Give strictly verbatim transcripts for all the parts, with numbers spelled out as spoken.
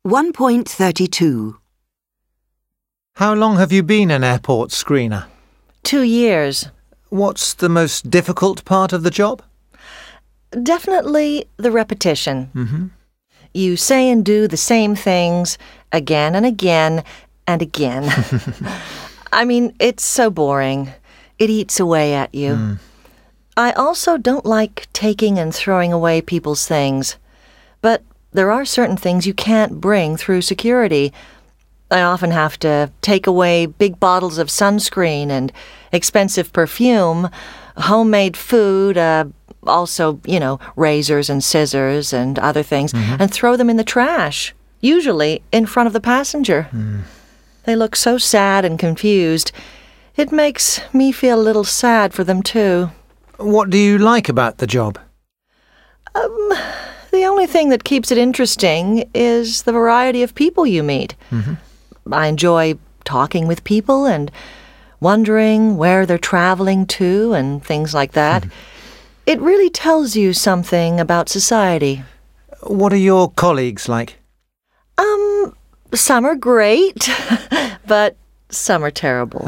one point thirty-two. How long have you been an airport screener? Two years. What's the most difficult part of the job? Definitely the repetition. Mm-hmm. You say and do the same things again and again and again. I mean, it's so boring. It eats away at you. Mm. I also don't like taking and throwing away people's things. But there are certain things you can't bring through security. I often have to take away big bottles of sunscreen and expensive perfume, homemade food, uh, also, you know, razors and scissors and other things, mm-hmm. and throw them in the trash, usually in front of the passenger. Mm. They look so sad and confused. It makes me feel a little sad for them, too. What do you like about the job? Um, the only thing that keeps it interesting is the variety of people you meet. Mm-hmm. I enjoy talking with people and wondering where they're traveling to and things like that. It really tells you something about society. What are your colleagues like? Um, some are great, but some are terrible.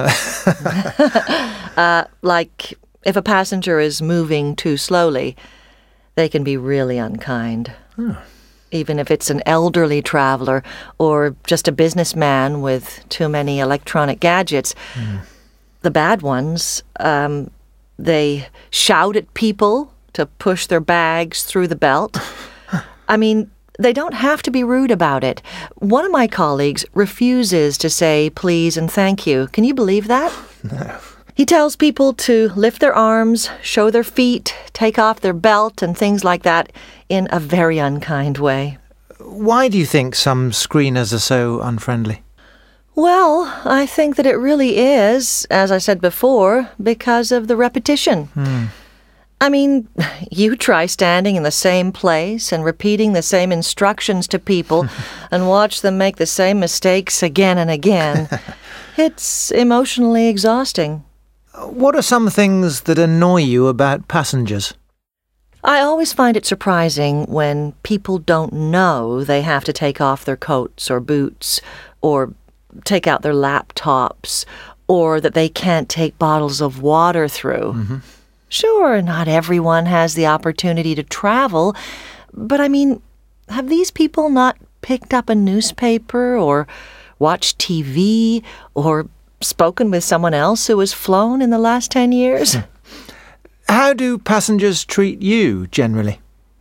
uh, like, if a passenger is moving too slowly, they can be really unkind. Oh. Even if it's an elderly traveler or just a businessman with too many electronic gadgets. Mm. The bad ones, um, they shout at people to push their bags through the belt. I mean, they don't have to be rude about it. One of my colleagues refuses to say please and thank you. Can you believe that? No. He tells people to lift their arms, show their feet, take off their belt and things like that in a very unkind way. Why do you think some screeners are so unfriendly? Well, I think that it really is, as I said before, because of the repetition. Hmm. I mean, you try standing in the same place and repeating the same instructions to people and watch them make the same mistakes again and again. It's emotionally exhausting. What are some things that annoy you about passengers? I always find it surprising when people don't know they have to take off their coats or boots or take out their laptops or that they can't take bottles of water through. Mm-hmm. Sure, not everyone has the opportunity to travel, but I mean, have these people not picked up a newspaper or watched T V or spoken with someone else who has flown in the last ten years? How do passengers treat you, generally?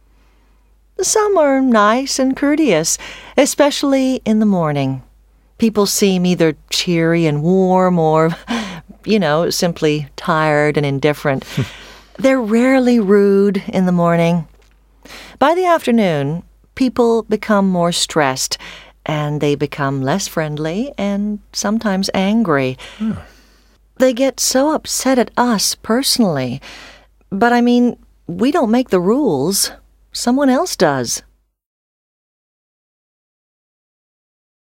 Some are nice and courteous, especially in the morning. People seem either cheery and warm or, you know, simply tired and indifferent. They're rarely rude in the morning. By the afternoon, people become more stressed, and they become less friendly and sometimes angry. Oh. They get so upset at us personally. But I mean, we don't make the rules. Someone else does.